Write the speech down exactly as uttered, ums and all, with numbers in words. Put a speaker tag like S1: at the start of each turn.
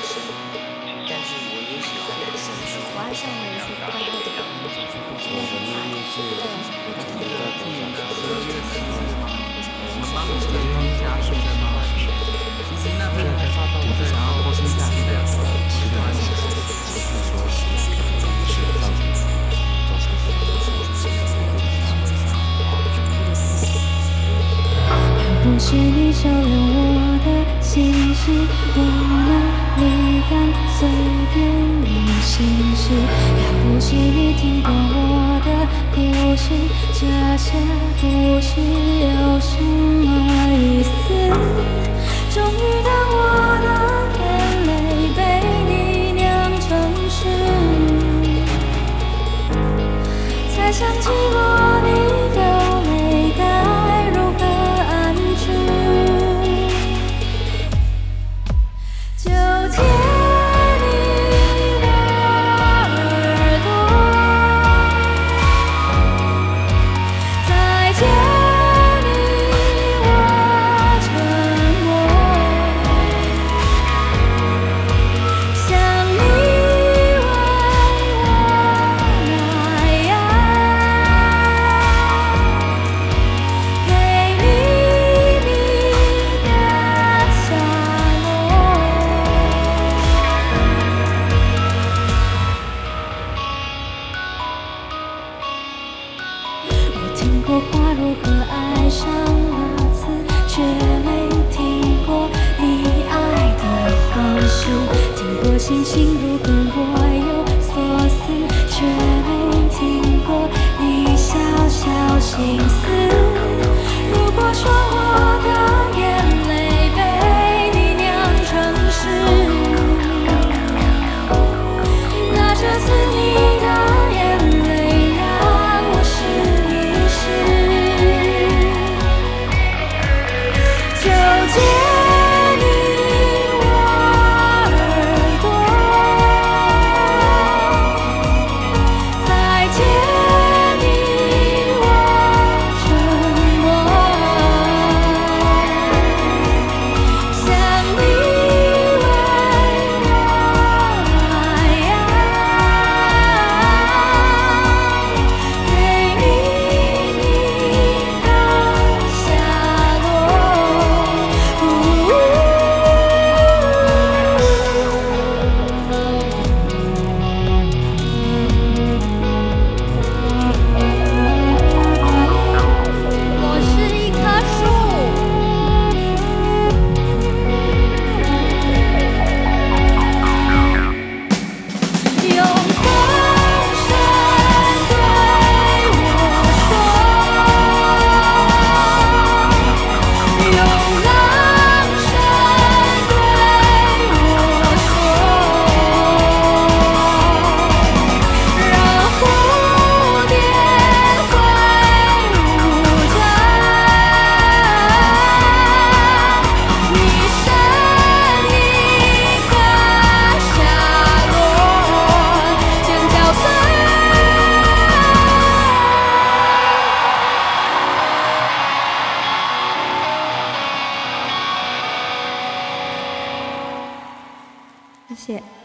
S1: 生，但是我也喜欢男生。
S2: 我爱上了一个快乐的人，
S3: 我的秘密是，我曾经在国小上学的时候，
S4: 我们帮你成功加学生吗？其实那边的我是想要偷听下去的，没关系。
S5: 要不是你照亮我的星星，我哪里敢随便旅行时？要不是你听过我的故事，这些故事有什么意思？终于当我的眼泪被你酿成诗，才想起过你的泪该如何安置。就借你我耳朵，再借你我沉默，像你为我那样，给秘密的下落。我听过花如何爱上了刺，却没听过你爱的方式；听过星星如何若有所思，却没听过你小小心思。如果说我的眼泪被你酿成诗，那这次你的眼泪让我试一试。就借你我耳朵，再借你我沉默，像你为我那样，给秘密的下落。我是一棵树，用风声对我说，用浪声对我说，让蝴蝶挥舞着你身影的下落，尖叫声。谢谢。